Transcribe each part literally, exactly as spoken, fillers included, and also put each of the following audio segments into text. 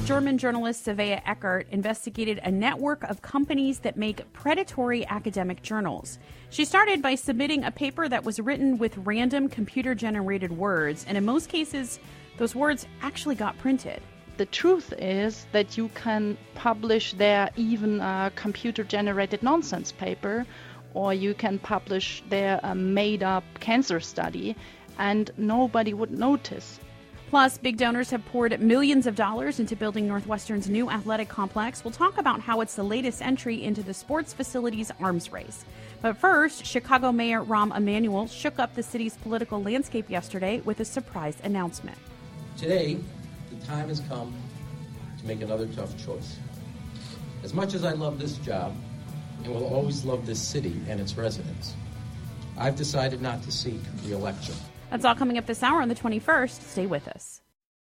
German journalist Svea Eckert investigated a network of companies that make predatory academic journals. She started by submitting a paper that was written with random computer-generated words, and in most cases, those words actually got printed. The truth is that you can publish there even a computer-generated nonsense paper, or you can publish there a made-up cancer study, and nobody would notice. Plus, big donors have poured millions of dollars into building Northwestern's new athletic complex. We'll talk about how it's the latest entry into the sports facilities arms race. But first, Chicago Mayor Rahm Emanuel shook up the city's political landscape yesterday with a surprise announcement. Today, the time has come to make another tough choice. As much as I love this job and will always love this city and its residents, I've decided not to seek re-election. That's all coming up this hour on the twenty-first. Stay with us.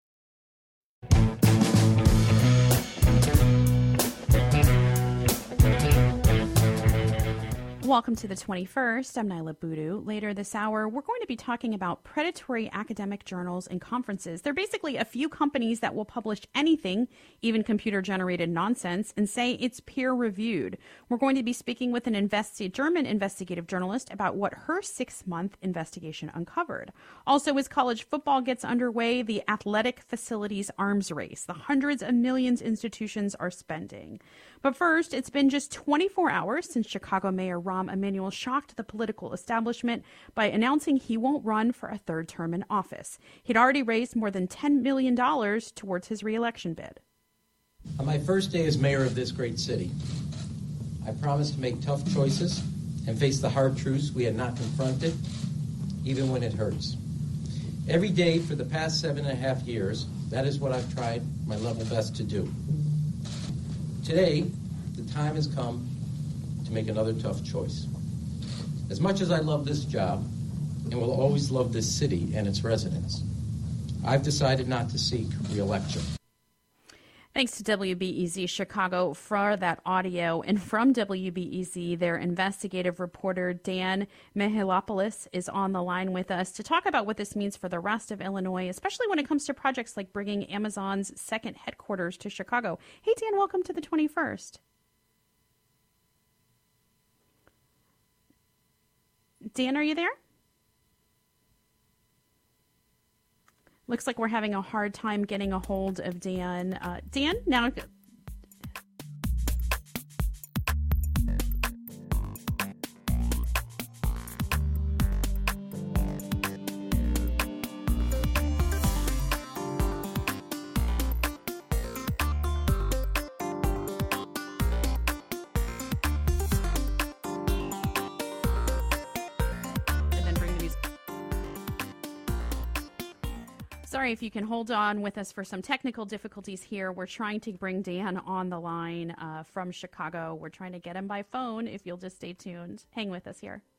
Welcome to the twenty-first. I'm Nyla Boodoo. Later this hour, we're going to be talking about predatory academic journals and conferences. They're basically a few companies that will publish anything, even computer-generated nonsense, and say it's peer-reviewed. We're going to be speaking with an investi- German investigative journalist about what her six-month investigation uncovered. Also, as college football gets underway, the athletic facilities arms race, the hundreds of millions institutions are spending. But first, it's been just twenty-four hours since Chicago Mayor Rahm Emanuel shocked the political establishment by announcing he won't run for a third term in office. He'd already raised more than ten million dollars towards his reelection bid. On my first day as mayor of this great city, I promised to make tough choices and face the hard truths we had not confronted, even when it hurts. Every day for the past seven and a half years, that is what I've tried my level best to do. Today, the time has come to make another tough choice. As much as I love this job and will always love this city and its residents, I've decided not to seek re-election. Thanks to W B E Z Chicago for that audio. And from W B E Z, their investigative reporter Dan Mihalopoulos is on the line with us to talk about what this means for the rest of Illinois, especially when it comes to projects like bringing Amazon's second headquarters to Chicago. Hey, Dan, welcome to the twenty-first. Dan, are you there? Looks like we're having a hard time getting a hold of Dan. Uh, Dan, now... Sorry if you can hold on with us for some technical difficulties here. We're trying to bring Dan on the line uh, from Chicago. We're trying to get him by phone. If you'll just stay tuned. Hang with us here.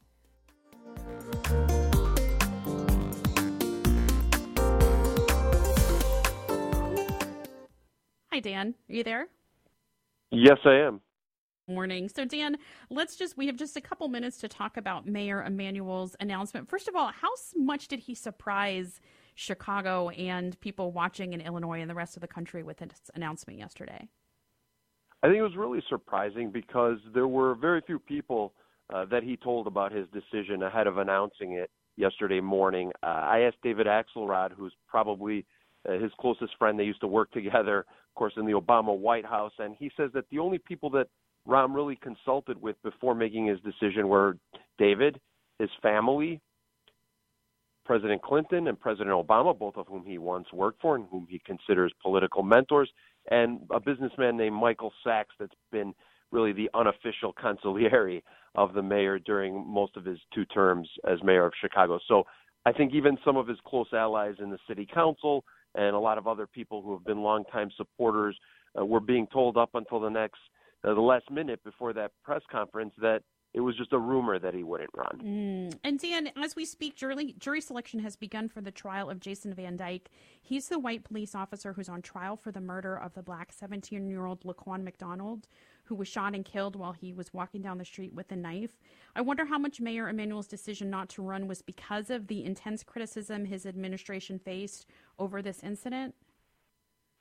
Hi, Dan. Are you there? Yes, I am. Morning. So, Dan, let's just, we have just a couple minutes to talk about Mayor Emanuel's announcement. First of all, how much did he surprise Chicago and people watching in Illinois and the rest of the country with his announcement yesterday? I think it was really surprising because there were very few people uh, that he told about his decision ahead of announcing it yesterday morning. Uh, I asked David Axelrod, who's probably uh, his closest friend. They used to work together, of course, in the Obama White House, and he says that the only people that Rahm really consulted with before making his decision were David, his family, President Clinton and President Obama, both of whom he once worked for and whom he considers political mentors, and a businessman named Michael Sachs that's been really the unofficial consigliere of the mayor during most of his two terms as mayor of Chicago. So I think even some of his close allies in the city council and a lot of other people who have been longtime supporters uh, were being told up until the next, uh, the last minute before that press conference that it was just a rumor that he wouldn't run. Mm. And Dan, as we speak, jury, jury selection has begun for the trial of Jason Van Dyke. He's the white police officer who's on trial for the murder of the black seventeen-year-old Laquan McDonald, who was shot and killed while he was walking down the street with a knife. I wonder how much Mayor Emanuel's decision not to run was because of the intense criticism his administration faced over this incident.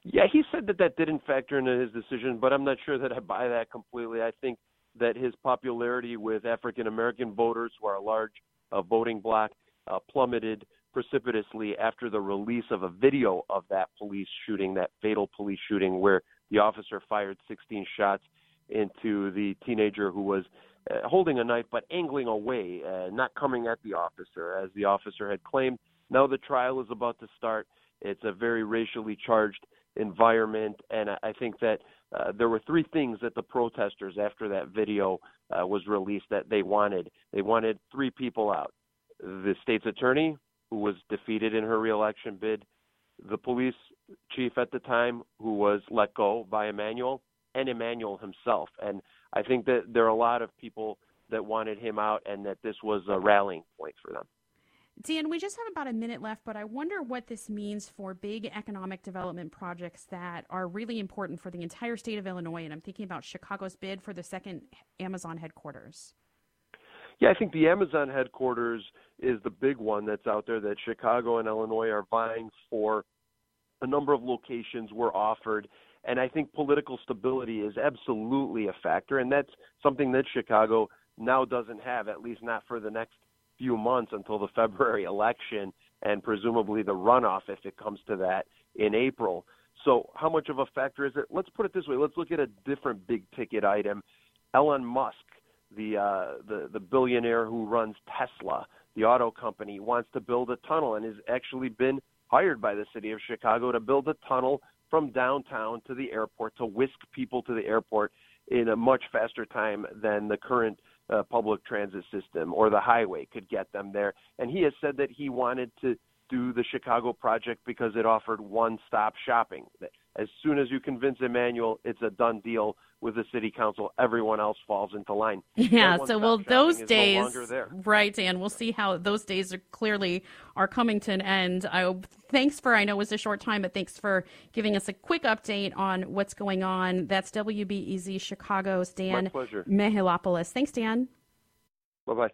Yeah, he said that that didn't factor into his decision, but I'm not sure that I buy that completely. I think that his popularity with African-American voters, who are a large uh, voting bloc, uh, plummeted precipitously after the release of a video of that police shooting, that fatal police shooting, where the officer fired sixteen shots into the teenager who was uh, holding a knife but angling away, uh, not coming at the officer, as the officer had claimed. Now the trial is about to start. It's a very racially charged environment, and I think that uh, there were three things that the protesters, after that video uh, was released, that they wanted. They wanted three people out: the state's attorney, who was defeated in her reelection bid, the police chief at the time, who was let go by Emanuel, and Emanuel himself. And I think that there are a lot of people that wanted him out, and that this was a rallying point for them. Dan, we just have about a minute left, but I wonder what this means for big economic development projects that are really important for the entire state of Illinois. And I'm thinking about Chicago's bid for the second Amazon headquarters. Yeah, I think the Amazon headquarters is the big one that's out there, that Chicago and Illinois are vying for. A number of locations were offered, and I think political stability is absolutely a factor, and that's something that Chicago now doesn't have, at least not for the next few months until the February election and presumably the runoff, if it comes to that, in April. So how much of a factor is it? Let's put it this way. Let's look at a different big-ticket item. Elon Musk, the, uh, the the billionaire who runs Tesla, the auto company, wants to build a tunnel and has actually been hired by the city of Chicago to build a tunnel from downtown to the airport, to whisk people to the airport in a much faster time than the current uh, public transit system or the highway could get them there. And he has said that he wanted to do the Chicago project because it offered one-stop shopping. As soon as you convince Emanuel it's a done deal with the city council, everyone else falls into line. Yeah, so well, those days, no right, Dan, we'll see how those days are clearly are coming to an end. I, thanks for, I know it was a short time, but thanks for giving us a quick update on what's going on. That's W B E Z Chicago's Dan Mihalopoulos. Thanks, Dan. Bye-bye.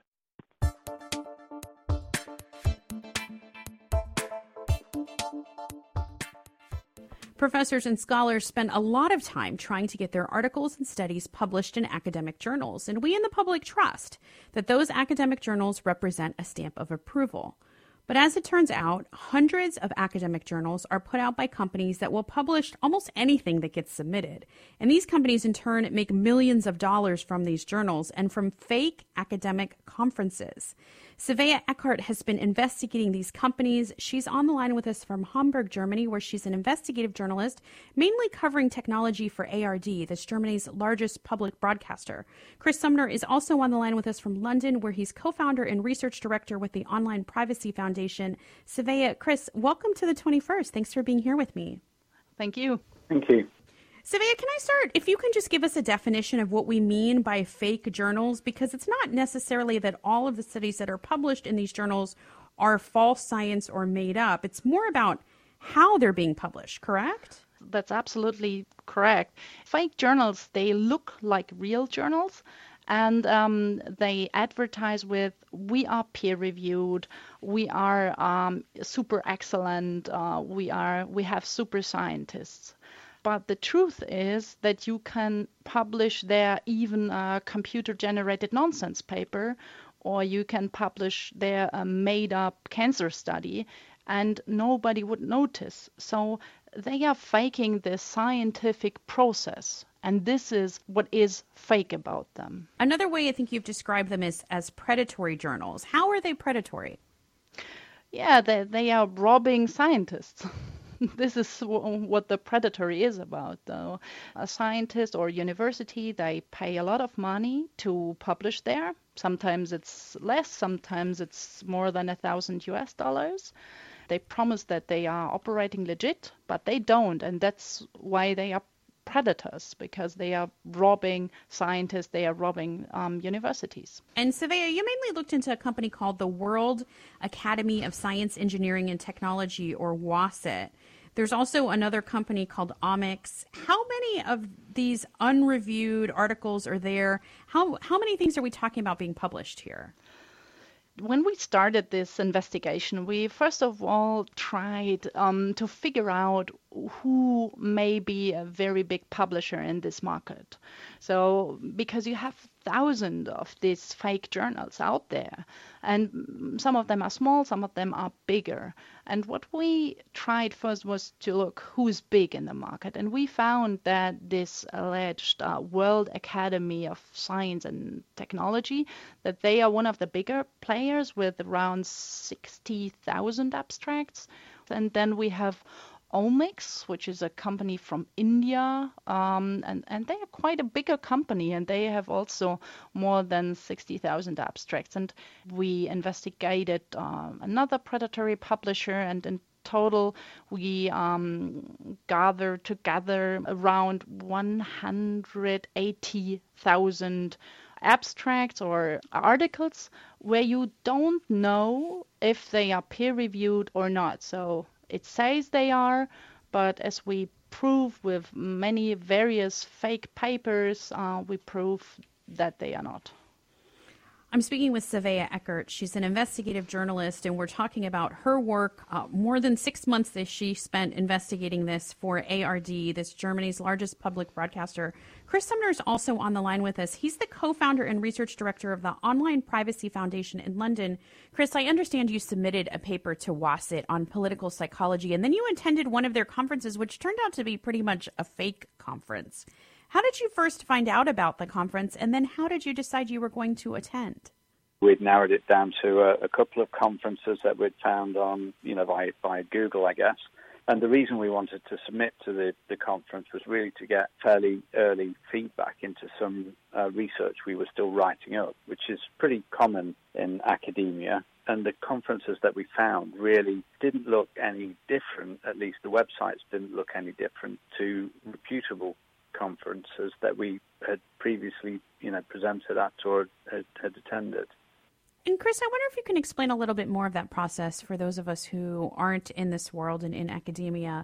Professors and scholars spend a lot of time trying to get their articles and studies published in academic journals, and we in the public trust that those academic journals represent a stamp of approval. But as it turns out, hundreds of academic journals are put out by companies that will publish almost anything that gets submitted. And these companies, in turn, make millions of dollars from these journals and from fake academic conferences. Svea Eckhart has been investigating these companies. She's on the line with us from Hamburg, Germany, where she's an investigative journalist, mainly covering technology for A R D, that's Germany's largest public broadcaster. Chris Sumner is also on the line with us from London, where he's co-founder and research director with the Online Privacy Foundation. Svea, Chris, welcome to the twenty-first. Thanks for being here with me. Thank you. Thank you. Svea, can I start? If you can just give us a definition of what we mean by fake journals, because it's not necessarily that all of the studies that are published in these journals are false science or made up. It's more about how they're being published, correct? That's absolutely correct. Fake journals, they look like real journals. And um, they advertise with, we are peer-reviewed, we are um, super excellent, uh, we are we have super scientists. But the truth is that you can publish there even a computer-generated nonsense paper, or you can publish there a made-up cancer study, and nobody would notice. So they are faking the scientific process. And this is what is fake about them. Another way I think you've described them is as predatory journals. How are they predatory? Yeah, they, they are robbing scientists. This is what the predatory is about, though. A scientist or university, they pay a lot of money to publish there. Sometimes it's less, sometimes it's more than a thousand U S dollars. They promise that they are operating legit, but they don't, and that's why they are predators, because they are robbing scientists, they are robbing um, universities. And Svea, you mainly looked into a company called the World Academy of Science, Engineering, and Technology, or WASET. There's also another company called Omics. How many of these unreviewed articles are there? How how many things are we talking about being published here? When we started this investigation, we first of all tried um, to figure out who may be a very big publisher in this market. So because you have thousands of these fake journals out there, and some of them are small, some of them are bigger. And what we tried first was to look who's big in the market. And we found that this alleged uh, World Academy of Science and Technology, that they are one of the bigger players with around sixty thousand abstracts. And then we have Omics, which is a company from India, um, and, and they are quite a bigger company, and they have also more than sixty thousand abstracts. And we investigated uh, another predatory publisher, and in total we um, gathered together around one hundred eighty thousand abstracts or articles where you don't know if they are peer-reviewed or not. So it says they are, but as we prove with many various fake papers, uh, we prove that they are not. I'm speaking with Savea Eckert. She's an investigative journalist, and we're talking about her work. Uh, more than six months that she spent investigating this for A R D, this Germany's largest public broadcaster. Chris Sumner is also on the line with us. He's the co-founder and research director of the Online Privacy Foundation in London. Chris, I understand you submitted a paper to WASIT on political psychology, and then you attended one of their conferences, which turned out to be pretty much a fake conference. How did you first find out about the conference, and then how did you decide you were going to attend? We'd narrowed it down to a, a couple of conferences that we'd found on, you know, by, by Google, I guess. And the reason we wanted to submit to the, the conference was really to get fairly early feedback into some uh, research we were still writing up, which is pretty common in academia. And the conferences that we found really didn't look any different, at least the websites didn't look any different to reputable conferences that we had previously, you know, presented at or had, had attended. And Chris, I wonder if you can explain a little bit more of that process for those of us who aren't in this world and in academia.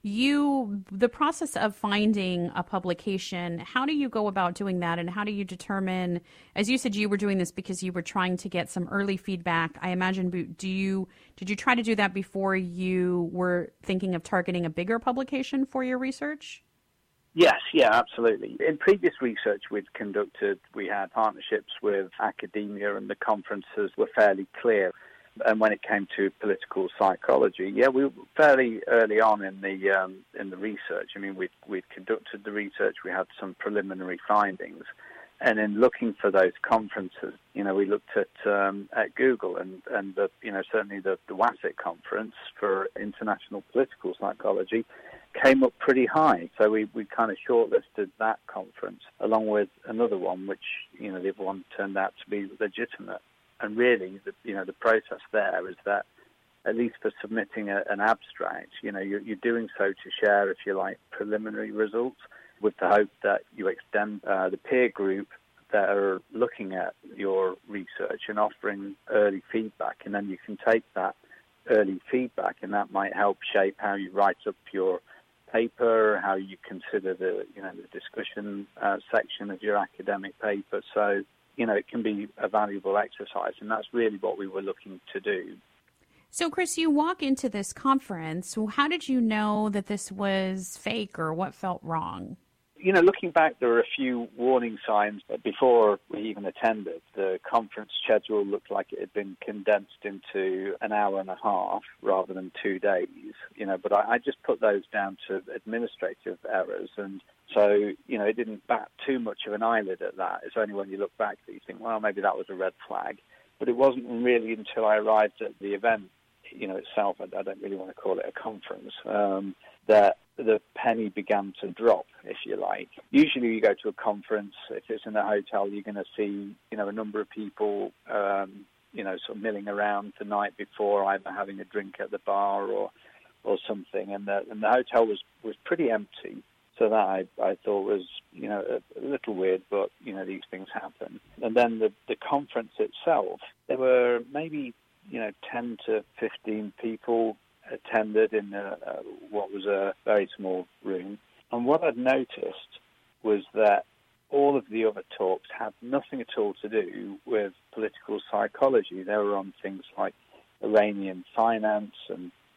You, the process of finding a publication, how do you go about doing that, and how do you determine, as you said, you were doing this because you were trying to get some early feedback. I imagine, do you, did you try to do that before you were thinking of targeting a bigger publication for your research? Yes, yeah, absolutely. In previous research we'd conducted, we had partnerships with academia, and the conferences were fairly clear. And when it came to political psychology, yeah, we were fairly early on in the um, in the research. I mean, we'd, we'd conducted the research, we had some preliminary findings. And in looking for those conferences, you know, we looked at um, at Google, and, and the, you know, certainly the, the WASIT conference for international political psychology came up pretty high. So we, we kind of shortlisted that conference along with another one, which, you know, the other one turned out to be legitimate. And really, the, you know, the process there is that, at least for submitting a, an abstract, you know, you're, you're doing so to share, if you like, preliminary results, with the hope that you extend uh, the peer group that are looking at your research and offering early feedback. And then you can take that early feedback, and that might help shape how you write up your paper, how you consider the, you know, the discussion uh, section of your academic paper. So, you know, it can be a valuable exercise, and that's really what we were looking to do. So, Chris, you walk into this conference. How did you know that this was fake, or what felt wrong? You know, looking back, there were a few warning signs before we even attended. The conference schedule looked like it had been condensed into an hour and a half rather than two days, you know, but I, I just put those down to administrative errors. And so, you know, it didn't bat too much of an eyelid at that. It's only when you look back that you think, well, maybe that was a red flag. But it wasn't really until I arrived at the event, you know, itself, I don't really want to call it a conference, um, that the penny began to drop, if you like. Usually you go to a conference, if it's in a hotel, you're going to see, you know, a number of people, um, you know, sort of milling around the night before, either having a drink at the bar or or something. And the, and the hotel was, was pretty empty. So that I, I thought was, you know, a, a little weird, but, you know, these things happen. And then the, the conference itself, there were maybe, you know, ten to fifteen people attended in a, a, what was a very small room. And what I'd noticed was that all of the other talks had nothing at all to do with political psychology. They were on things like Iranian finance and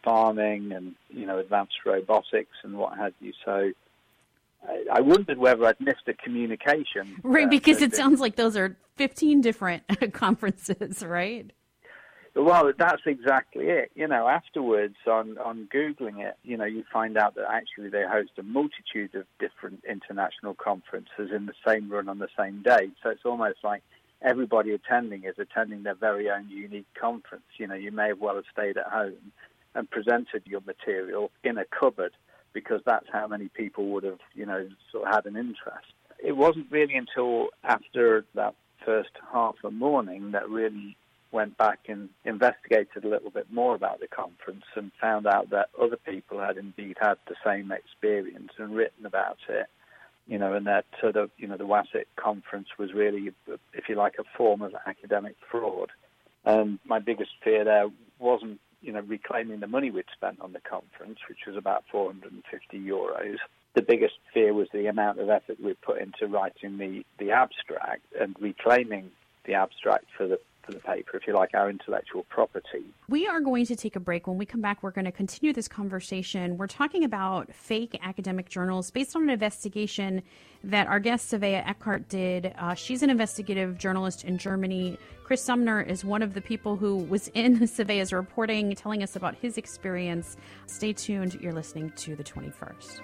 farming and, you know, advanced robotics and what have you. So I, I wondered whether I'd missed a communication. Right, uh, because it that- sounds like those are fifteen different conferences, right? Well, that's exactly it. You know, afterwards on, on Googling it, you know, you find out that actually they host a multitude of different international conferences in the same run on the same day. So it's almost like everybody attending is attending their very own unique conference. You know, you may have well have stayed at home and presented your material in a cupboard because that's how many people would have, you know, sort of had an interest. It wasn't really until after that first half of morning that really went back and investigated a little bit more about the conference and found out that other people had indeed had the same experience and written about it, you know, and that sort of, you know, the WASIC conference was really, if you like, a form of academic fraud. And my biggest fear there wasn't, you know, reclaiming the money we'd spent on the conference, which was about four hundred fifty euros. The biggest fear was the amount of effort we put into writing the, the abstract and reclaiming the abstract for the for the paper, if you like, our intellectual property. We are going to take a break. When we come back, we're going to continue this conversation. We're talking about fake academic journals based on an investigation that our guest, Svea Eckhardt, did. Uh, she's an investigative journalist in Germany. Chris Sumner is one of the people who was in Svea's reporting, telling us about his experience. Stay tuned. You're listening to The twenty-first.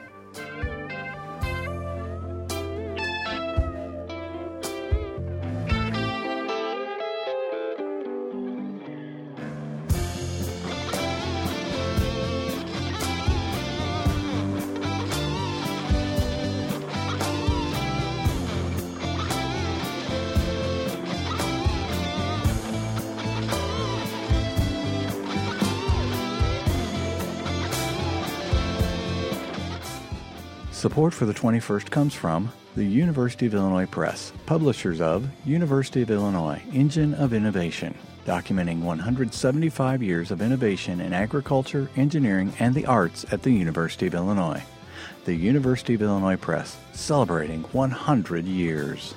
Support for the twenty-first comes from the University of Illinois Press, publishers of University of Illinois, Engine of Innovation, documenting one hundred seventy-five years of innovation in agriculture, engineering, and the arts at the University of Illinois. The University of Illinois Press, celebrating one hundred years.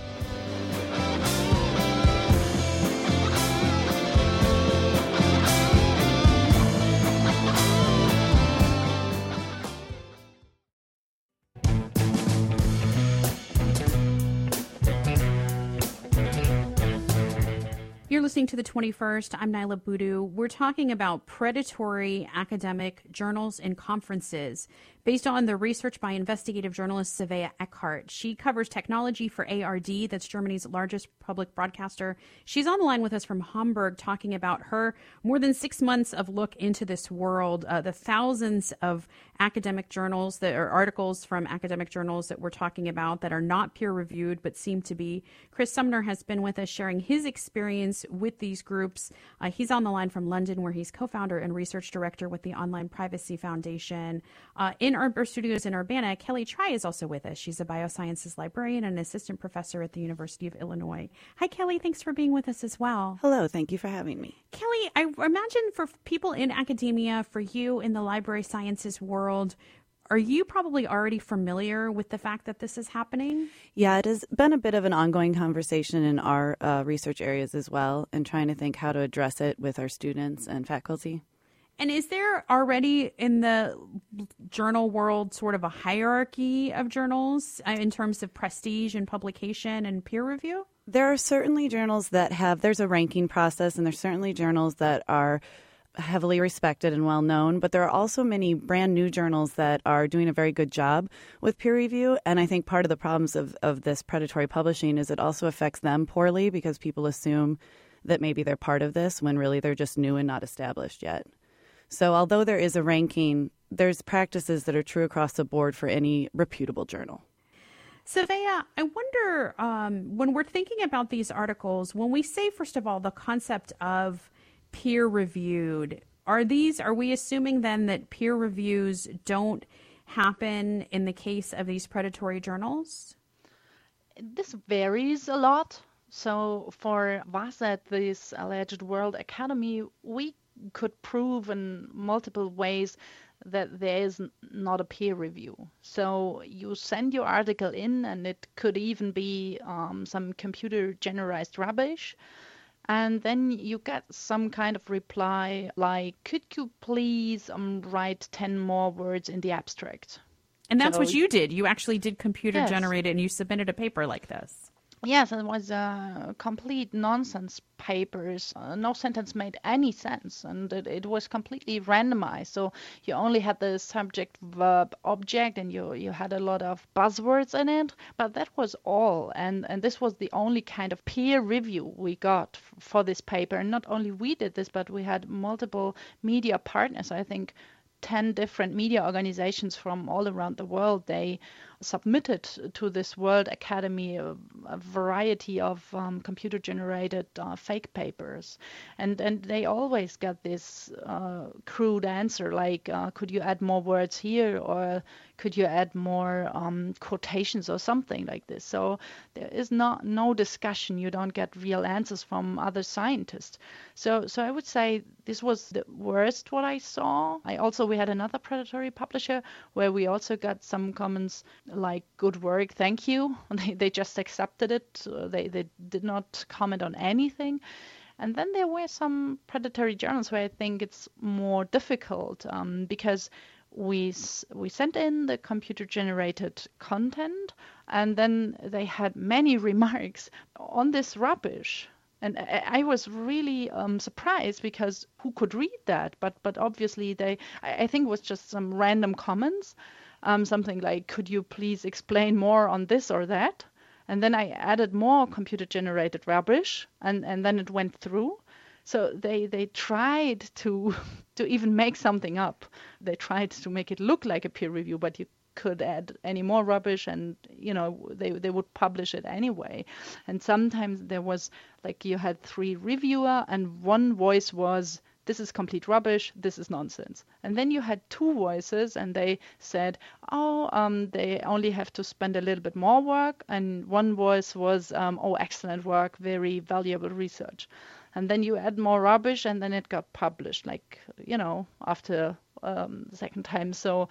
You're listening to The twenty-first. I'm Nyla Boodoo. We're talking about predatory academic journals and conferences based on the research by investigative journalist Svea Eckhardt. She covers technology for A R D, that's Germany's largest public broadcaster. She's on the line with us from Hamburg talking about her more than six months of look into this world, uh, the thousands of academic journals that are articles from academic journals that we're talking about that are not peer-reviewed but seem to be. Chris Sumner has been with us sharing his experience with these groups. Uh, he's on the line from London, where he's co-founder and research director with the Online Privacy Foundation. Uh, in our, our studios in Urbana, Kelly Try is also with us. She's a biosciences librarian and an assistant professor at the University of Illinois. Hi, Kelly. Thanks for being with us as well. Hello. Thank you for having me. Kelly, I imagine for people in academia, for you in the library sciences world, are you probably already familiar with the fact that this is happening? Yeah, it has been a bit of an ongoing conversation in our uh, research areas as well, and trying to think how to address it with our students and faculty. And is there already in the journal world sort of a hierarchy of journals in terms of prestige and publication and peer review? There are certainly journals that have, there's a ranking process, and there's certainly journals that are heavily respected and well known, but there are also many brand new journals that are doing a very good job with peer review. And I think part of the problems of, of this predatory publishing is it also affects them poorly because people assume that maybe they're part of this when really they're just new and not established yet. So although there is a ranking, there's practices that are true across the board for any reputable journal. Svea, I wonder, um, when we're thinking about these articles, when we say, first of all, the concept of peer-reviewed, are these, are we assuming then that peer reviews don't happen in the case of these predatory journals? This varies a lot. So for WASET, this alleged World Academy, we could prove in multiple ways that there is not a peer review. So you send your article in, and it could even be um, some computer-generized rubbish. And then you get some kind of reply like, could you please um, write ten more words in the abstract? And that's so, what you did. You actually did computer yes. generated and you submitted a paper like this. Yes, it was a complete nonsense papers. Uh, no sentence made any sense, and it, it was completely randomized. So you only had the subject, verb, object, and you you had a lot of buzzwords in it. But that was all, and and this was the only kind of peer review we got f- for this paper. And not only we did this, but we had multiple media partners. I think ten different media organizations from all around the world. They submitted to this World Academy a, a variety of um, computer-generated uh, fake papers, and and they always got this uh, crude answer like, uh, could you add more words here, or could you add more um, quotations or something like this. So there is not no discussion. You don't get real answers from other scientists. So so I would say this was the worst what I saw. I also we had another predatory publisher where we also got some comments like, good work, thank you. They, they just accepted it. Uh, they, they did not comment on anything. And then there were some predatory journals where I think it's more difficult um, because we we sent in the computer-generated content, and then they had many remarks on this rubbish. And I, I was really um, surprised because who could read that? But but obviously they, I, I think it was just some random comments. Um, something like, could you please explain more on this or that? And then I added more computer-generated rubbish, and, and then it went through. So they they tried to to even make something up. They tried to make it look like a peer review, but you could add any more rubbish, and you know they they would publish it anyway. And sometimes there was like you had three reviewer, and one voice was, this is complete rubbish, this is nonsense. And then you had two voices, and they said, oh, um, they only have to spend a little bit more work. And one voice was, um, oh, excellent work, very valuable research. And then you add more rubbish, and then it got published, like, you know, after um, the second time. So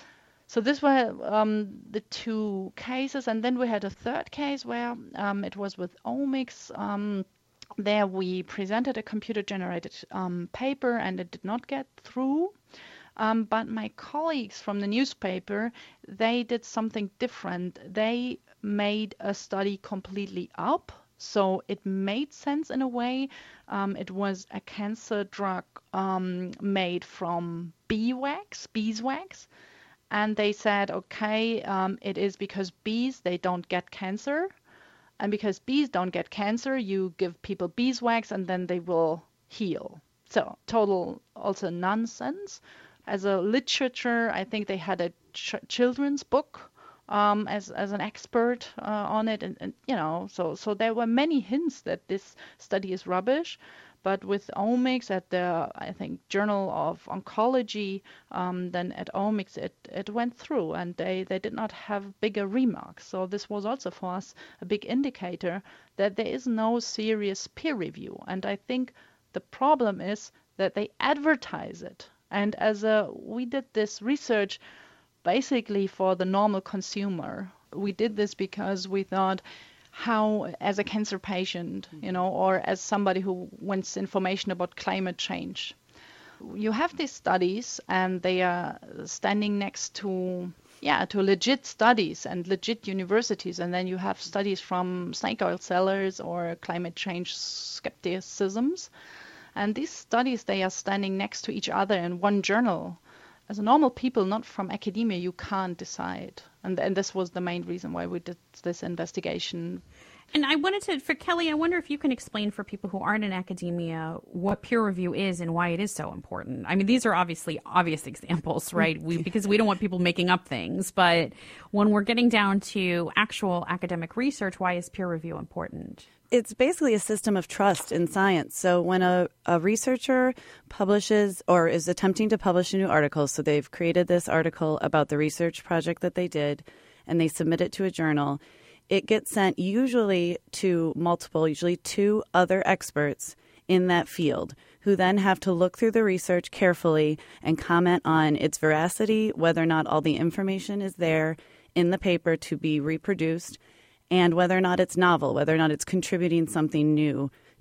so this were um, the two cases. And then we had a third case where um, it was with Omics. Um, There we presented a computer-generated um, paper, and it did not get through. Um, but my colleagues from the newspaper, they did something different. They made a study completely up, so it made sense in a way. Um, it was a cancer drug um, made from beeswax, beeswax. And they said, okay, um, it is because bees, they don't get cancer. And because bees don't get cancer, you give people beeswax and then they will heal. So total also nonsense. As a literature, I think they had a ch- children's book um, as as an expert uh, on it. And, and, you know, so, so there were many hints that this study is rubbish. But with Omics at the, I think, Journal of Oncology, um, then at Omics it, it went through, and they, they did not have bigger remarks. So this was also for us a big indicator that there is no serious peer review. And I think the problem is that they advertise it. And as a, we did this research basically for the normal consumer. We did this because we thought, how, as a cancer patient, you know, or as somebody who wants information about climate change, you have these studies, and they are standing next to, yeah, to legit studies and legit universities, and then you have studies from snake oil sellers or climate change skepticisms, and these studies, they are standing next to each other in one journal. As a normal people, not from academia, you can't decide. And, and this was the main reason why we did this investigation. And I wanted to, for Kelly, I wonder if you can explain for people who aren't in academia what peer review is and why it is so important. I mean, these are obviously obvious examples, right? We, because we don't want people making up things. But when we're getting down to actual academic research, why is peer review important? It's basically a system of trust in science. So when a, a researcher publishes or is attempting to publish a new article, so they've created this article about the research project that they did, and they submit it to a journal, it gets sent usually to multiple, usually two other experts in that field, who then have to look through the research carefully and comment on its veracity, whether or not all the information is there in the paper to be reproduced, and whether or not it's novel, whether or not it's contributing something new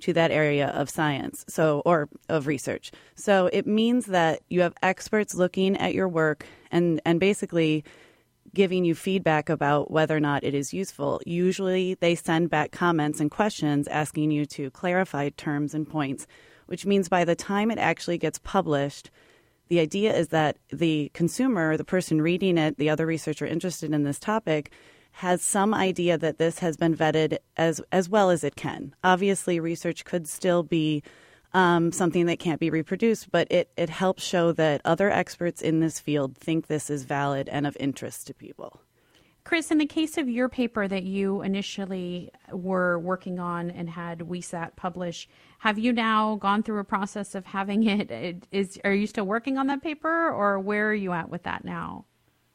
to that area of science, so or of research. So it means that you have experts looking at your work and, and basically giving you feedback about whether or not it is useful. Usually they send back comments and questions asking you to clarify terms and points, which means by the time it actually gets published, the idea is that the consumer, the person reading it, the other researcher interested in this topic, has some idea that this has been vetted as as well as it can. Obviously, research could still be um, something that can't be reproduced, but it, it helps show that other experts in this field think this is valid and of interest to people. Chris, in the case of your paper that you initially were working on and had WeSat publish, have you now gone through a process of having it? it is, are you still working on that paper, or where are you at with that now?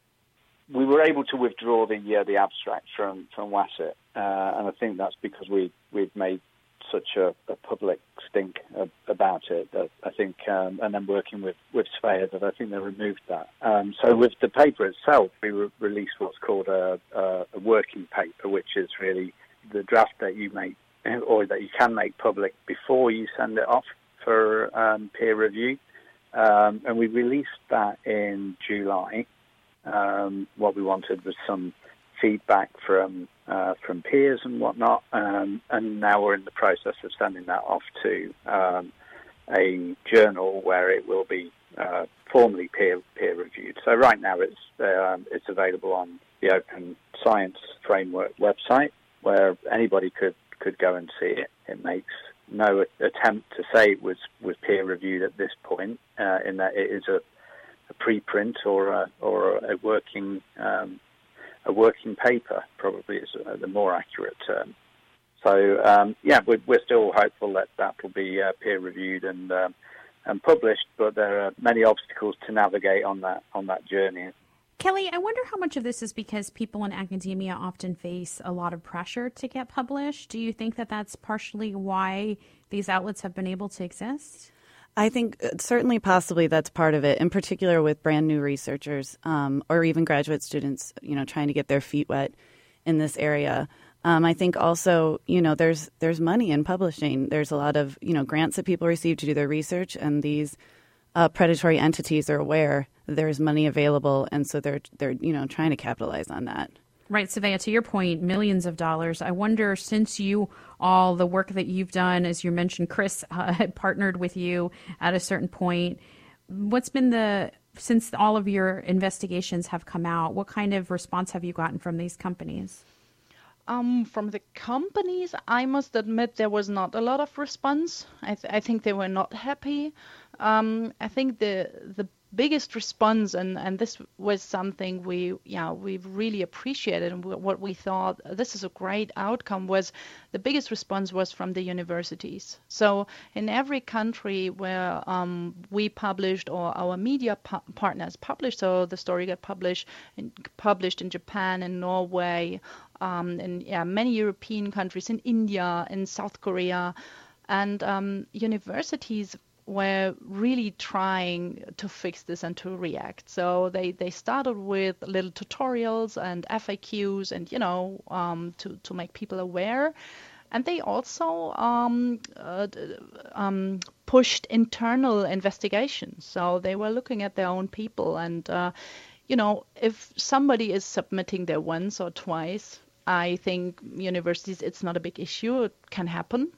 We were able to withdraw the uh, the abstract from from WASIT, uh, and I think that's because we we've made such a, a public stink uh, about it that I think, um, and then working with with Svea, that I think they removed that. Um, so with the paper itself, we re- released what's called a, a, a working paper, which is really the draft that you make or that you can make public before you send it off for um, peer review, um, and we released that in July. Um, what we wanted was some feedback from uh, from peers and whatnot, um, and now we're in the process of sending that off to um, a journal where it will be uh, formally peer peer reviewed. So right now it's uh, it's available on the Open Science Framework website, where anybody could, could go and see it. It makes no attempt to say it was, was peer reviewed at this point, uh, in that it is a a preprint or a, or a working um, a working paper, probably is the more accurate term. So um, yeah, we're, we're still hopeful that that will be uh, peer reviewed and um, and published, but there are many obstacles to navigate on that on that journey. Kelly, I wonder how much of this is because people in academia often face a lot of pressure to get published. Do you think that that's partially why these outlets have been able to exist? I think certainly possibly that's part of it, in particular with brand new researchers um, or even graduate students, you know, trying to get their feet wet in this area. Um, I think also, you know, there's there's money in publishing. There's a lot of, you know, grants that people receive to do their research, and these uh, predatory entities are aware there's money available, and so they're they're you know trying to capitalize on that. Right, Svea, to your point, millions of dollars. I wonder, since you all, the work that you've done, as you mentioned, Chris uh, had partnered with you at a certain point, what's been the, since all of your investigations have come out, what kind of response have you gotten from these companies? Um, from the companies, I must admit there was not a lot of response. I, th- I think they were not happy. Um, I think the the biggest response, and, and this was something we yeah we really appreciated, and what we thought this is a great outcome, was the biggest response was from the universities. So in every country where um, we published or our media pu- partners published, so the story got published in, published in Japan and Norway, um, in yeah, many European countries, in India, in South Korea, and um, universities were really trying to fix this and to react. So they, they started with little tutorials and F A Qs and, you know, um, to, to make people aware. And they also um, uh, um, pushed internal investigations. So they were looking at their own people. And, uh, you know, if somebody is submitting there once or twice, I think universities, it's not a big issue. It can happen.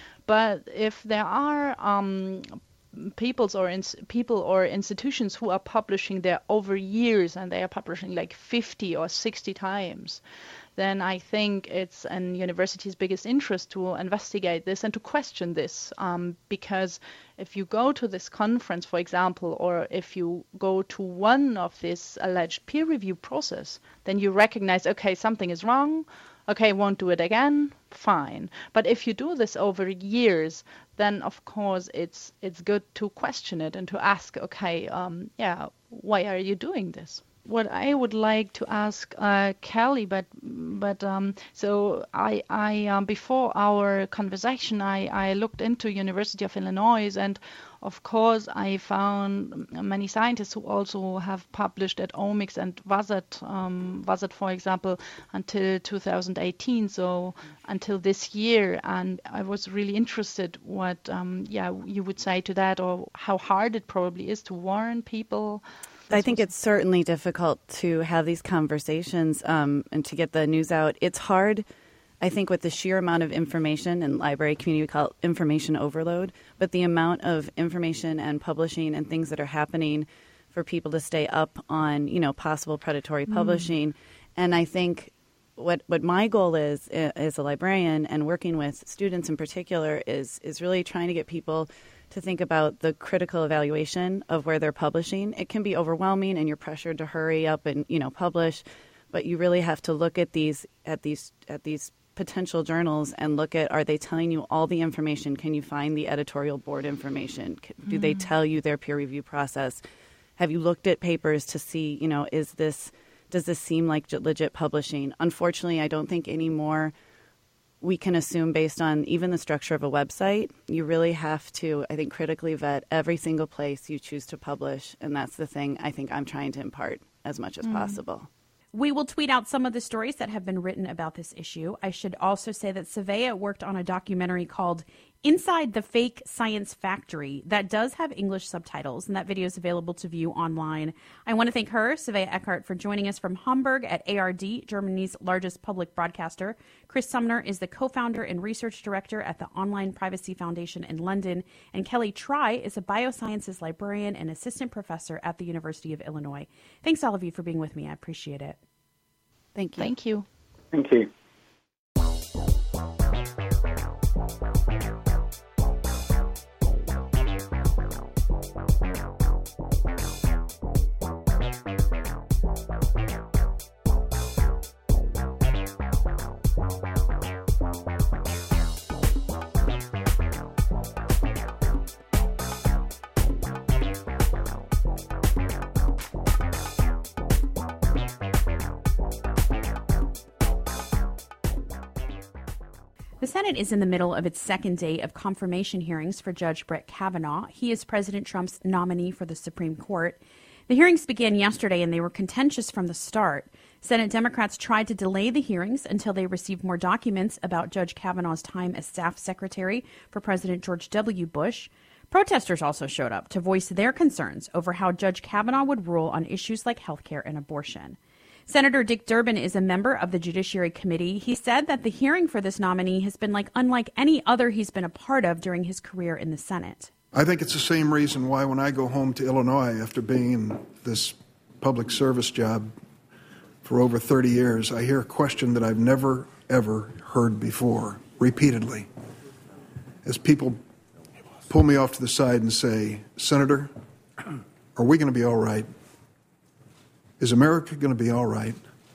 But if there are um, peoples or ins- people or institutions who are publishing there over years, and they are publishing like fifty or sixty times, then I think it's an university's biggest interest to investigate this and to question this. Um, because if you go to this conference, for example, or if you go to one of this alleged peer review process, then you recognize, okay, something is wrong. Okay, won't do it again, fine. But if you do this over years, then of course it's it's good to question it and to ask, okay, um, yeah, why are you doing this? What I would like to ask uh, Kelly, but but um, so I I um, before our conversation, I, I looked into University of Illinois, and Of course, I found many scientists who also have published at Omics and WASET, um, WASET, for example, until two thousand eighteen, so until this year. And I was really interested what, um, yeah, you would say to that, or how hard it probably is to warn people. I think it's certainly difficult to have these conversations um, and to get the news out. It's hard, I think, with the sheer amount of information, and library community we call it information overload, but the amount of information and publishing and things that are happening for people to stay up on, you know, possible predatory mm. publishing. And I think what what my goal is as a librarian and working with students in particular is is really trying to get people to think about the critical evaluation of where they're publishing. It can be overwhelming and you're pressured to hurry up and, you know, publish, but you really have to look at these at these at these potential journals and look at, are they telling you all the information? Can you find the editorial board information? Do mm. they tell you their peer review process? Have you looked at papers to see, you know, is this does this seem like legit publishing? Unfortunately, I don't think anymore we can assume based on even the structure of a website. You really have to, I think, critically vet every single place you choose to publish. And that's the thing I think I'm trying to impart as much as mm. possible. We will tweet out some of the stories that have been written about this issue. I should also say that Savea worked on a documentary called Inside the Fake Science Factory that does have English subtitles, and that video is available to view online. I want to thank her, Savea Eckhart, for joining us from Hamburg at A R D, Germany's largest public broadcaster. Chris Sumner is the co-founder and research director at the Online Privacy Foundation in London, and Kelly Try is a biosciences librarian and assistant professor at the University of Illinois. Thanks all of you for being with me. I appreciate it. Thank you. Thank you. Thank you. The Senate is in the middle of its second day of confirmation hearings for Judge Brett Kavanaugh. He is President Trump's nominee for the Supreme Court. The hearings began yesterday, and they were contentious from the start. Senate Democrats tried to delay the hearings until they received more documents about Judge Kavanaugh's time as staff secretary for President George W. Bush. Protesters also showed up to voice their concerns over how Judge Kavanaugh would rule on issues like health care and abortion. Senator Dick Durbin is a member of the Judiciary Committee. He said that the hearing for this nominee has been like unlike any other he's been a part of during his career in the Senate. I think it's the same reason why when I go home to Illinois after being in this public service job for over thirty years, I hear a question that I've never, ever heard before, repeatedly, as people pull me off to the side and say, Senator, are we going to be all right? Is America going to be all right?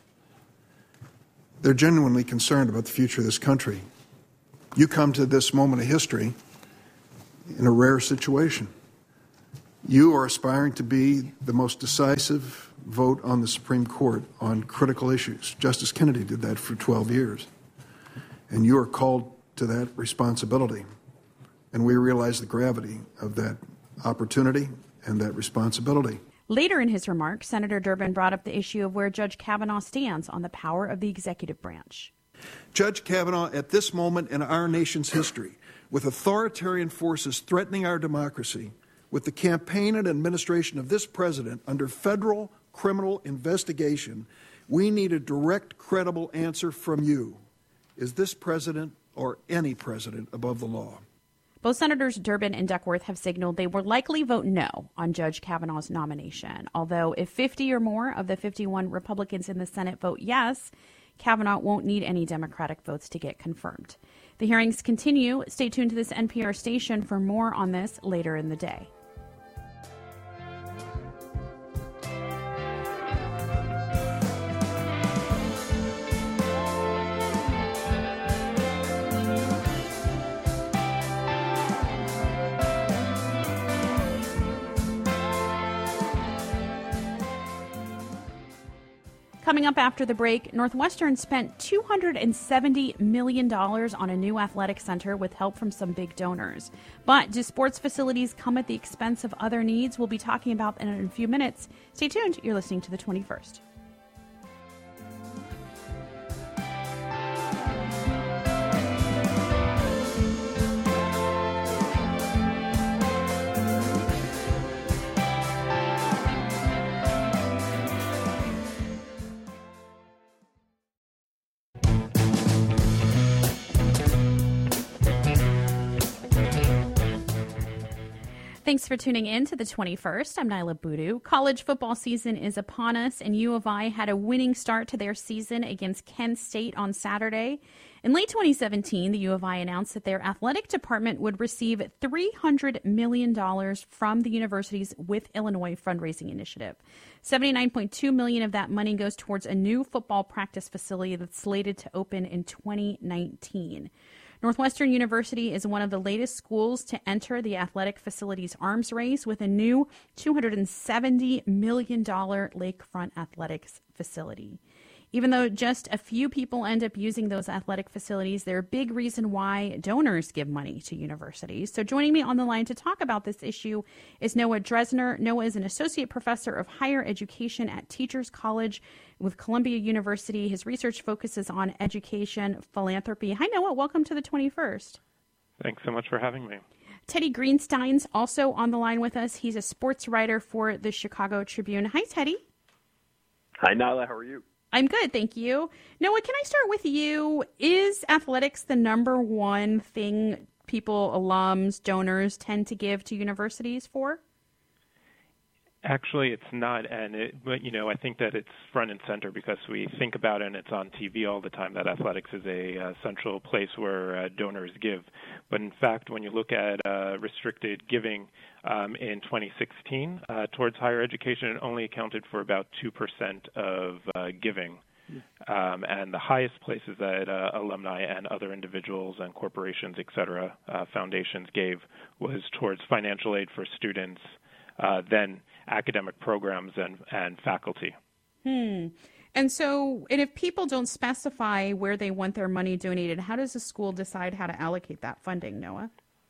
They're genuinely concerned about the future of this country. You come to this moment of history in a rare situation. You are aspiring to be the most decisive vote on the Supreme Court on critical issues. Justice Kennedy did that for twelve years. And you are called to that responsibility. And we realize the gravity of that opportunity and that responsibility. Later in his remarks, Senator Durbin brought up the issue of where Judge Kavanaugh stands on the power of the executive branch. Judge Kavanaugh, at this moment in our nation's history, with authoritarian forces threatening our democracy, with the campaign and administration of this president under federal criminal investigation, we need a direct, credible answer from you. Is this president or any president above the law? Both Senators Durbin and Duckworth have signaled they will likely vote no on Judge Kavanaugh's nomination. Although if fifty or more of the fifty-one Republicans in the Senate vote yes, Kavanaugh won't need any Democratic votes to get confirmed. The hearings continue. Stay tuned to this N P R station for more on this later in the day. Coming up after the break, Northwestern spent two hundred seventy million dollars on a new athletic center with help from some big donors. But do sports facilities come at the expense of other needs? We'll be talking about that in a few minutes. Stay tuned. You're listening to The twenty-first. Thanks for tuning in to The twenty-first. I'm Nyla Boodoo. College football season is upon us, and U of I had a winning start to their season against Kent State on Saturday. In late twenty seventeen, the U of I announced that their athletic department would receive three hundred million dollars from the university's With Illinois fundraising initiative. seventy-nine point two million dollars of that money goes towards a new football practice facility that's slated to open in twenty nineteen. Northwestern University is one of the latest schools to enter the athletic facilities arms race with a new two hundred seventy million dollars lakefront athletics facility. Even though just a few people end up using those athletic facilities, they're a big reason why donors give money to universities. So joining me on the line to talk about this issue is Noah Dresner. Noah is an associate professor of higher education at Teachers College with Columbia University. His research focuses on education philanthropy. Hi, Noah. Welcome to The twenty-first. Thanks so much for having me. Teddy Greenstein's also on the line with us. He's a sports writer for the Chicago Tribune. Hi, Teddy. Hi, Nyla. How are you? I'm good, thank you. Noah, can I start with you? Is athletics the number one thing people, alums, donors tend to give to universities for? Actually, it's not, and it, but you know, I think that it's front and center because we think about it and it's on T V all the time that athletics is a uh, central place where uh, donors give. But in fact, when you look at uh, restricted giving um, in twenty sixteen uh, towards higher education, it only accounted for about two percent of uh, giving. Um, and the highest places that uh, alumni and other individuals and corporations, et cetera, uh, foundations gave was towards financial aid for students, uh, then academic programs and, and faculty. Hmm. And so, and if people don't specify where they want their money donated, how does the school decide how to allocate that funding, Noah?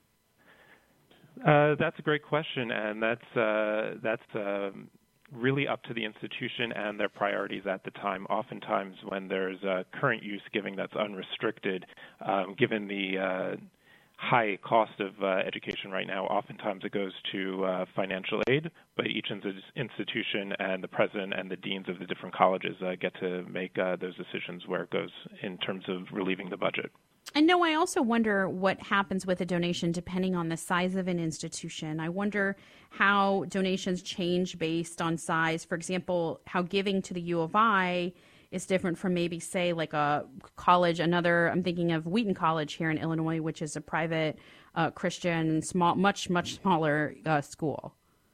Uh, that's a great question, and that's uh, that's um, really up to the institution and their priorities at the time. Oftentimes, when there's uh, current use giving that's unrestricted, um, given the uh, high cost of uh, education right now, oftentimes it goes to uh, financial aid, but each institution and the president and the deans of the different colleges uh, get to make uh, those decisions where it goes in terms of relieving the budget. And no, I also wonder what happens with a donation depending on the size of an institution. I wonder how donations change based on size. For example, how giving to the U of I is different from maybe, say, like a college, another, I'm thinking of Wheaton College here in Illinois, which is a private uh, Christian, small, much, much smaller uh, school.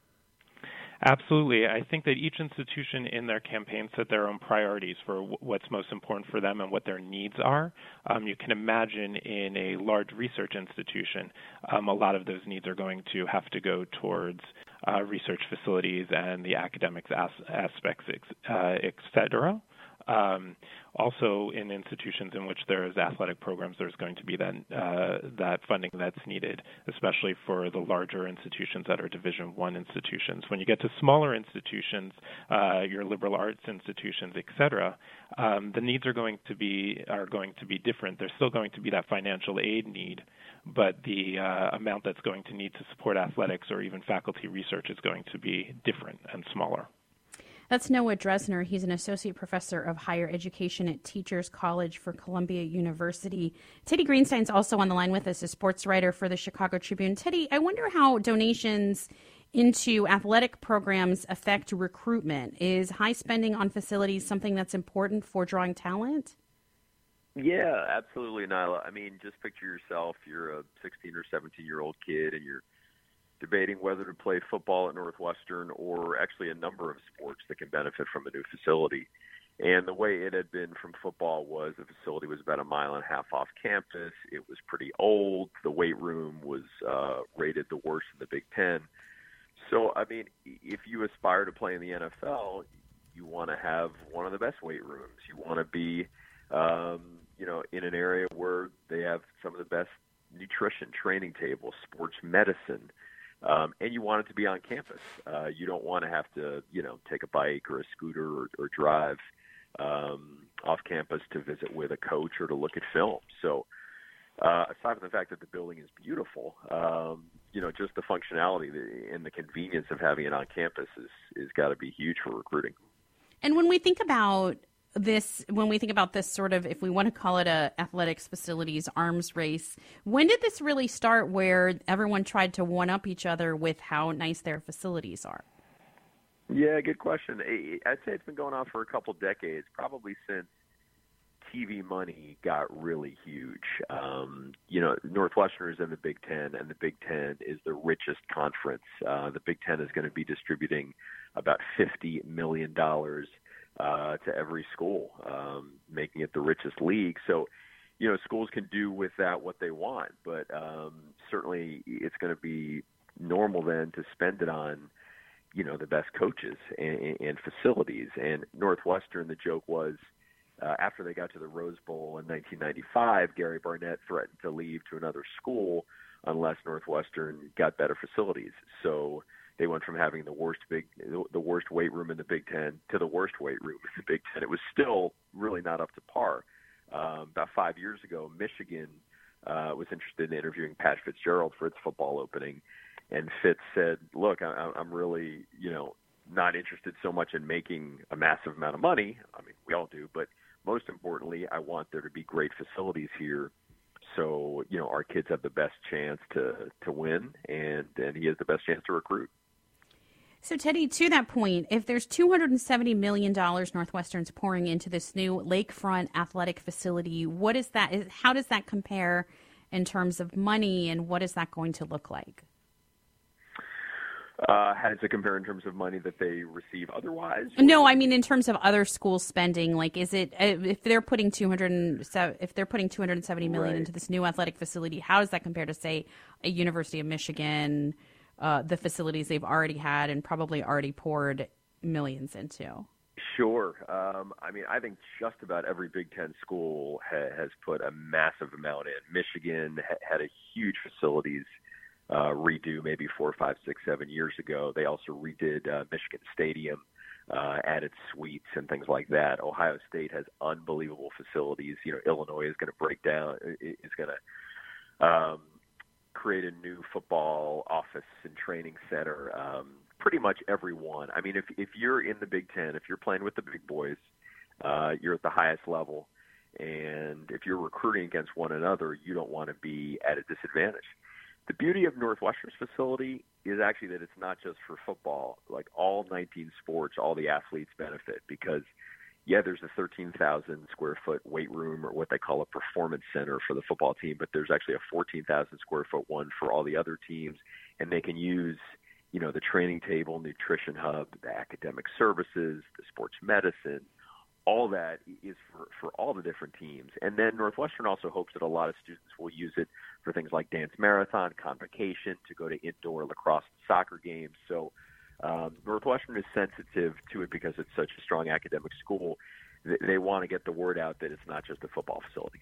Absolutely. I think that each institution in their campaign set their own priorities for w- what's most important for them and what their needs are. Um, you can imagine in a large research institution, um, a lot of those needs are going to have to go towards uh, research facilities and the academics as- aspects, uh, et cetera. Um, also, in institutions in which there's athletic programs, there's going to be that uh, that funding that's needed, especially for the larger institutions that are Division One institutions. When you get to smaller institutions, uh, your liberal arts institutions, et cetera, um, the needs are going to be are going to be different. There's still going to be that financial aid need, but the uh, amount that's going to need to support athletics or even faculty research is going to be different and smaller. That's Noah Dresner. He's an associate professor of higher education at Teachers College for Columbia University. Teddy Greenstein's also on the line with us, a sports writer for the Chicago Tribune. Teddy, I wonder how donations into athletic programs affect recruitment. Is high spending on facilities something that's important for drawing talent? Yeah, absolutely, Nyla. I mean, just picture yourself. You're a sixteen or seventeen-year-old kid, and you're debating whether to play football at Northwestern or actually a number of sports that can benefit from a new facility. And the way it had been from football was the facility was about a mile and a half off campus. It was pretty old. The weight room was uh, rated the worst in the Big Ten. So, I mean, if you aspire to play in the N F L, You want to have one of the best weight rooms. You want to be, um, you know, in an area where they have some of the best nutrition, training tables, sports medicine, um, and you want it to be on campus. Uh, you don't want to have to, you know, take a bike or a scooter or, or drive um, off campus to visit with a coach or to look at film. So uh, aside from the fact that the building is beautiful, um, you know, just the functionality and the convenience of having it on campus is, is got to be huge for recruiting. And when we think about this, when we think about this sort of, if we want to call it a athletics facilities arms race, when did this really start where everyone tried to one up each other with how nice their facilities are? Yeah, good question. I'd say it's been going on for a couple decades, probably since T V money got really huge. Um, you know, Northwestern is in the Big Ten, and the Big Ten is the richest conference. Uh, the Big Ten is going to be distributing about fifty million dollars uh, to every school, um, making it the richest league. So, you know, schools can do with that what they want, but um, certainly it's going to be normal then to spend it on, you know, the best coaches and, and facilities. And Northwestern, the joke was, Uh, after they got to the Rose Bowl in nineteen ninety-five, Gary Barnett threatened to leave to another school unless Northwestern got better facilities. So they went from having the worst big, the worst weight room in the Big Ten to the worst weight room in the Big Ten. It was still really not up to par. Um, about five years ago, Michigan uh, was interested in interviewing Pat Fitzgerald for its football opening, and Fitz said, "Look, I, I'm really, you know, not interested so much in making a massive amount of money. I mean, we all do, but most importantly, I want there to be great facilities here so, you know, our kids have the best chance to, to win, and, and he has the best chance to recruit." So, Teddy, to that point, if there's two hundred seventy million dollars Northwestern's pouring into this new lakefront athletic facility, what is that? Is, how does that compare in terms of money, and what is that going to look like? Uh, how does it compare in terms of money that they receive otherwise? No, I mean in terms of other school spending. Like, is it if they're putting two hundred if they're putting two hundred seventy million right. into this new athletic facility? How does that compare to, say, a University of Michigan, uh, the facilities they've already had and probably already poured millions into? Sure. Um, I mean, I think just about every Big Ten school ha- has put a massive amount in. Michigan ha- had a huge facilities Uh, redo maybe four, five, six, seven years ago. They also redid uh, Michigan Stadium, uh, added suites and things like that. Ohio State has unbelievable facilities. You know, Illinois is going to break down, is going to um, create a new football office and training center. Um, pretty much every one. I mean, if if you're in the Big Ten, if you're playing with the big boys, uh, you're at the highest level. And if you're recruiting against one another, you don't want to be at a disadvantage. The beauty of Northwestern's facility is actually that it's not just for football. Like, all nineteen sports, all the athletes benefit because, yeah, there's a thirteen thousand square foot weight room, or what they call a performance center for the football team, but there's actually a fourteen thousand square foot one for all the other teams, and they can use, you know, the training table, nutrition hub, the academic services, the sports medicine. All that is for, for all the different teams. And then Northwestern also hopes that a lot of students will use it for things like dance marathon, convocation, to go to indoor lacrosse and soccer games. So um, Northwestern is sensitive to it because it's such a strong academic school. They, they want to get the word out that it's not just a football facility.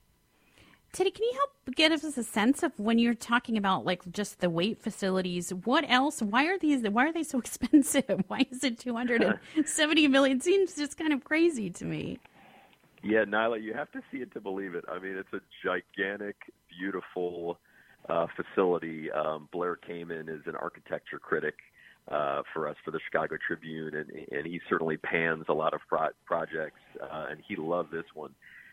Teddy, can you help get us a sense of, when you're talking about like just the weight facilities, what else? Why are these? Why are they so expensive? Why is it two hundred seventy million? Seems just kind of crazy to me. Yeah, Nyla, you have to see it to believe it. I mean, it's a gigantic, beautiful uh, facility. Um, Blair Kamen is an architecture critic uh, for us for the Chicago Tribune, and, and he certainly pans a lot of pro- projects, uh, and he loved this one.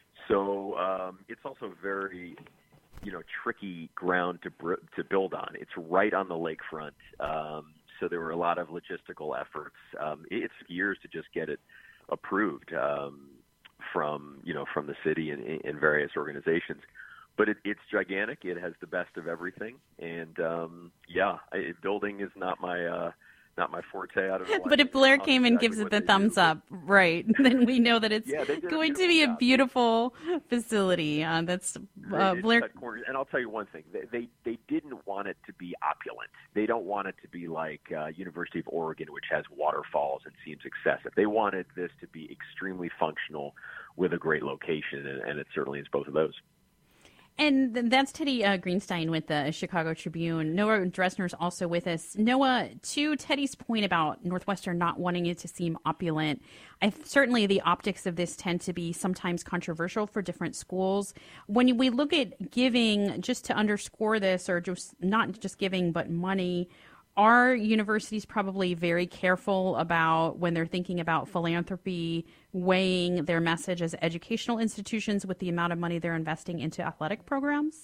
So um, it's also very, you know, tricky ground to br- to build on. It's right on the lakefront, um, so there were a lot of logistical efforts. Um, it, it took years to just get it approved um, from, you know, from the city and, and various organizations. But it, it's gigantic. It has the best of everything, and um, yeah, I, building is not my. Uh, Not my forte. I don't know. But if Blair came and exactly gives it the do, thumbs but... up, right, then we know that it's yeah, going to be a job. beautiful facility. Uh, that's uh, Blair. Cut corners. And I'll tell you one thing: they, they they didn't want it to be opulent. They don't want it to be like uh, University of Oregon, which has waterfalls and seems excessive. They wanted this to be extremely functional with a great location, and, and it certainly is both of those. And that's Teddy uh, Greenstein with the Chicago Tribune. Noah Dresner is also with us. Noah, to Teddy's point about Northwestern not wanting it to seem opulent, I, certainly the optics of this tend to be sometimes controversial for different schools. When we look at giving, just to underscore this, or just not just giving but money, are universities probably very careful about, when they're thinking about philanthropy, weighing their message as educational institutions with the amount of money they're investing into athletic programs?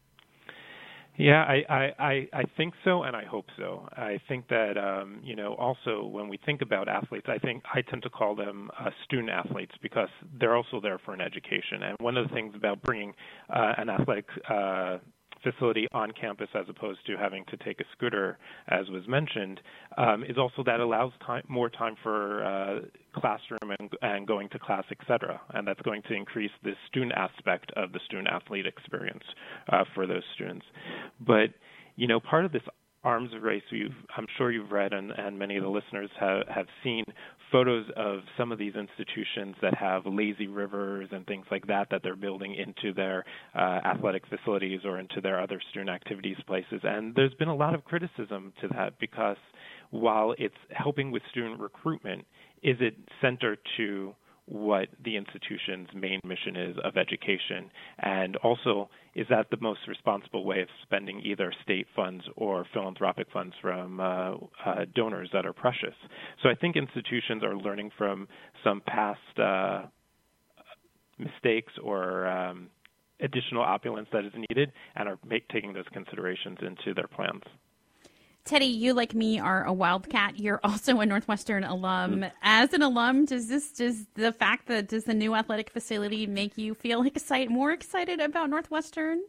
Yeah, I, I, I, I think so, and I hope so. I think that, um, you know, also when we think about athletes, I think I tend to call them uh, student athletes because they're also there for an education. And one of the things about bringing uh, an athletic uh facility on campus as opposed to having to take a scooter, as was mentioned, um, is also that allows time, more time for uh, classroom and, and going to class, et cetera. And that's going to increase the student aspect of the student-athlete experience uh, for those students. But, you know, part of this arms race, you've, I'm sure you've read, and, and many of the listeners have, have seen photos of some of these institutions that have lazy rivers and things like that that they're building into their uh, athletic facilities or into their other student activities places. And there's been a lot of criticism to that because while it's helping with student recruitment, is it centered to what the institution's main mission is of education? And also, is that the most responsible way of spending either state funds or philanthropic funds from uh, uh, donors that are precious? So I think institutions are learning from some past uh, mistakes or um, additional opulence that is needed and are make, taking those considerations into their plans. Teddy, you like me are a Wildcat. You're also a Northwestern alum. As an alum, does this does the fact that does the new athletic facility make you feel excited, more excited about Northwestern?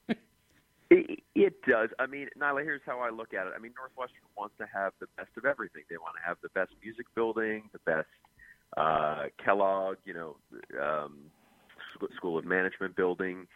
It, it does. I mean, Nyla, here's how I look at it. I mean, Northwestern wants to have the best of everything. They want to have the best music building, the best uh, Kellogg, you know, um, School of Management building.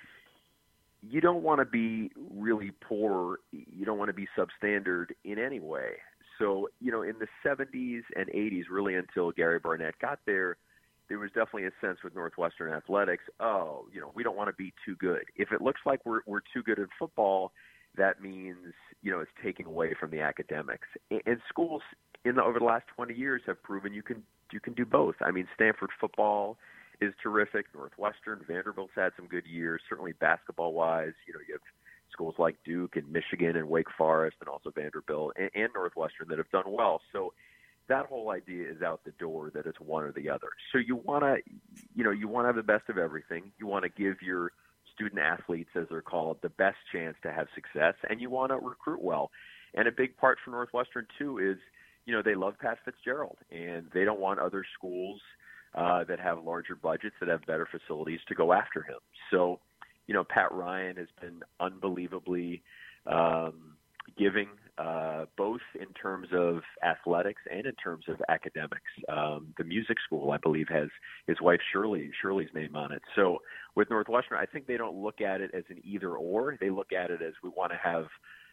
You don't want to be really poor. You don't want to be substandard in any way. So, you know, in the seventies and eighties, really until Gary Barnett got there, there was definitely a sense with Northwestern athletics, oh, you know, we don't want to be too good. If it looks like we're we're too good at football, that means, you know, it's taking away from the academics. And schools in the, over the last twenty years have proven you can you can do both. I mean, Stanford football is terrific. Northwestern, Vanderbilt's had some good years, certainly basketball-wise. You know, you have schools like Duke and Michigan and Wake Forest and also Vanderbilt and, and Northwestern that have done well. So that whole idea is out the door that it's one or the other. So you want to, you know, you want to have the best of everything. You want to give your student athletes, as they're called, the best chance to have success, and you want to recruit well. And a big part for Northwestern, too, is, you know, they love Pat Fitzgerald, and they don't want other schools Uh, that have larger budgets, that have better facilities to go after him. So, you know, Pat Ryan has been unbelievably um, giving, uh, both in terms of athletics and in terms of academics. Um, the music school, I believe, has his wife Shirley, Shirley's name on it. So with Northwestern, I think they don't look at it as an either or. They look at it as we want to have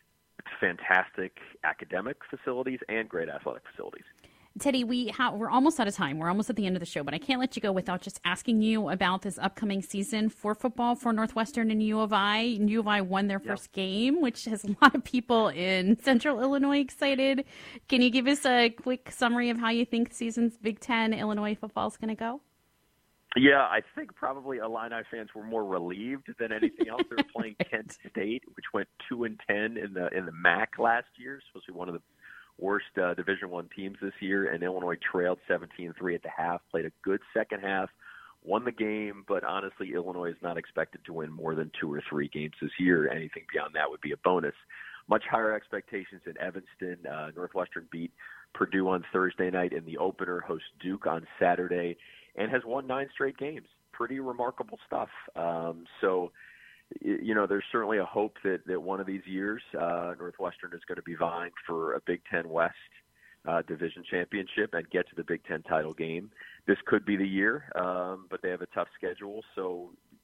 fantastic academic facilities and great athletic facilities. Teddy, we ha- we're almost out of time. We're almost at the end of the show, but I can't let you go without just asking you about this upcoming season for football for Northwestern and U of I. U of I won their yep. first game, which has a lot of people in Central Illinois excited. Can you give us a quick summary of how you think the season's Big Ten Illinois football is going to go? Yeah, I think probably Illini fans were more relieved than anything else. They were playing Kent State, which went two and ten in the in the M A C last year, supposed to be one of the worst uh, Division One teams this year, and Illinois trailed seventeen three at the half, played a good second half, won the game, but honestly, Illinois is not expected to win more than two or three games this year. Anything beyond that would be a bonus. Much higher expectations in Evanston. Uh, Northwestern beat Purdue on Thursday night in the opener, hosts Duke on Saturday, and has won nine straight games. Pretty remarkable stuff. Um, so, you know, there's certainly a hope that, that one of these years uh, Northwestern is going to be vying for a Big Ten West uh, division championship and get to the Big Ten title game. This could be the year, um, but they have a tough schedule. So,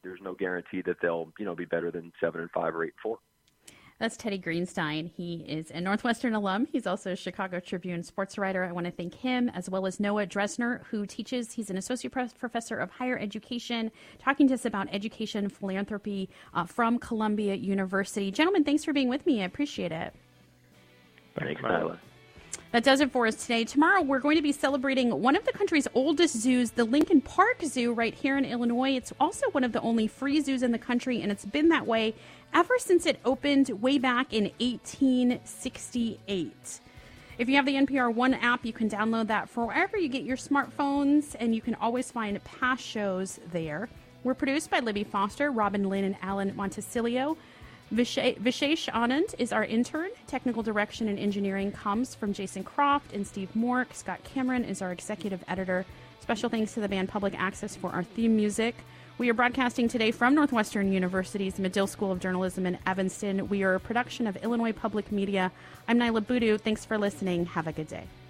there's no guarantee that they'll, you know, be better than seven and five or eight and four. That's Teddy Greenstein. He is a Northwestern alum. He's also a Chicago Tribune sports writer. I want to thank him, as well as Noah Dresner, who teaches. He's an associate professor of higher education, talking to us about education philanthropy uh, from Columbia University. Gentlemen, thanks for being with me. I appreciate it. Thanks, Nyla. That does it for us today. Tomorrow, we're going to be celebrating one of the country's oldest zoos, the Lincoln Park Zoo, right here in Illinois. It's also one of the only free zoos in the country, and it's been that way ever since it opened way back in eighteen sixty-eight. If you have the N P R One app, you can download that for wherever you get your smartphones, and you can always find past shows there. We're produced by Libby Foster, Robin Lynn, and Alan Montesilio. Vishesh Anand is our intern. Technical direction and engineering comes from Jason Croft and Steve Mork. Scott Cameron is our executive editor. Special thanks to the band Public Access for our theme music. We are broadcasting today from Northwestern University's Medill School of Journalism in Evanston. We are a production of Illinois Public Media. I'm Nyla Boodoo. Thanks for listening. Have a good day.